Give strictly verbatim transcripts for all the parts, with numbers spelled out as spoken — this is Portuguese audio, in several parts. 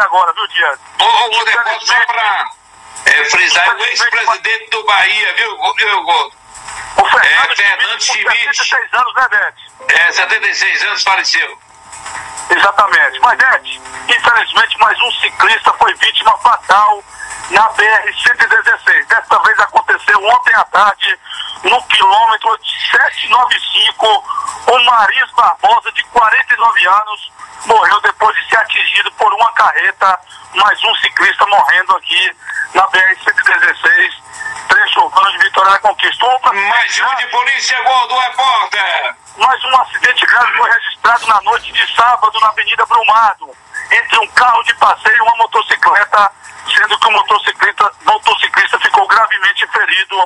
agora, viu, Dias? Ô, ô, Godepó, só pra é, frisar, o ex-presidente do Bahia, viu, viu, Godo? O Fernando, é, Fernando Schmidt, setenta e seis anos, né, Dete? É, setenta e seis anos, faleceu. Exatamente. Mas, Dete, infelizmente, mais um ciclista foi vítima fatal na B R cento e dezesseis. Desta vez aconteceu ontem à tarde, no quilômetro setecentos e noventa e cinco, o Maris Barbosa, de quarenta e nove anos, morreu depois de ser atingido por uma carreta. Mais um ciclista morrendo aqui na B R cento e dezesseis, trecho urbano de Vitória da Conquista. Outra mais um de polícia, gol do repórter. Mais um acidente grave foi registrado na noite de sábado na Avenida Brumado, entre um carro de passeio e uma motocicleta, sendo que o motociclista, motociclista ficou gravemente ferido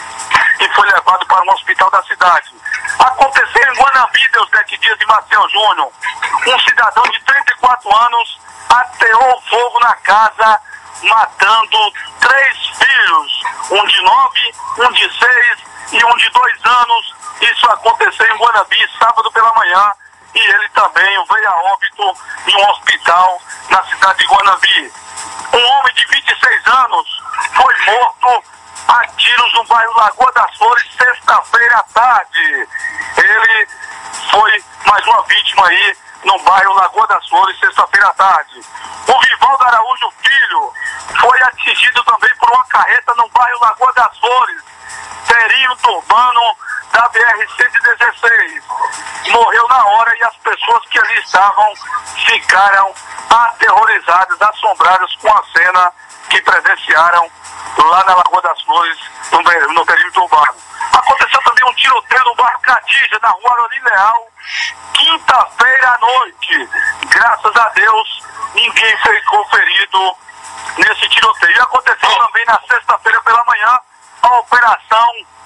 e foi levado para um hospital da cidade. Aconteceu em Guanambi, Deusdete Dias e Marcel Júnior. Um cidadão de trinta e quatro anos ateou fogo na casa, matando três filhos, um de nove, um de seis e um de dois anos. Isso aconteceu em Guanambi, sábado pela manhã, e ele também veio a óbito em um hospital na cidade de Guanambi. Um homem de vinte e seis anos foi morto a tiros no bairro Lagoa das Flores, sexta-feira à tarde. Ele foi mais uma vítima aí no bairro Lagoa das Flores, sexta-feira à tarde. O Vivaldo Araújo Filho foi atingido também por uma carreta no bairro Lagoa das Flores, perímetro urbano da B R cento e dezesseis. Morreu na hora e as pessoas que ali estavam ficaram aterrorizadas, assombradas com a cena que presenciaram lá na Lagoa das Flores, no, no perímetro urbano. Aconteceu também um tiroteio no bairro Catija, na rua Aroni Leal, quinta-feira à noite. Graças a Deus, ninguém ficou ferido nesse tiroteio. E aconteceu também na sexta-feira pela manhã a operação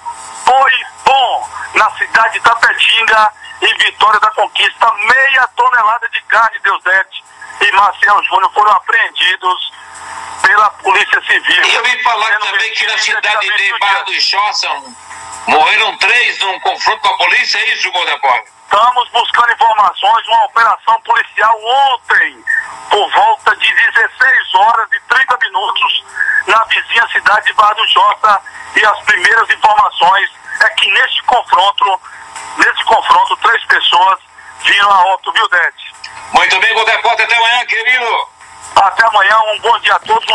Foi Bom, na cidade de Tapetinga, em Vitória da Conquista. Meia tonelada de carne, Deusdete e Marcel Júnior foram apreendidos pela Polícia Civil. E eu ouvi falar também que na cidade de Barra do Choça morreram três num confronto com a polícia, é isso, Godepó? Estamos buscando informações, uma operação policial ontem, por volta de dezesseis horas e trinta minutos, na vizinha cidade de Barra do Choça, e as primeiras informações é que neste confronto, nesse confronto, três pessoas viram a óbito, viu, Dete? Muito bem, Godepó, até amanhã, querido. Até amanhã, um bom dia a todos.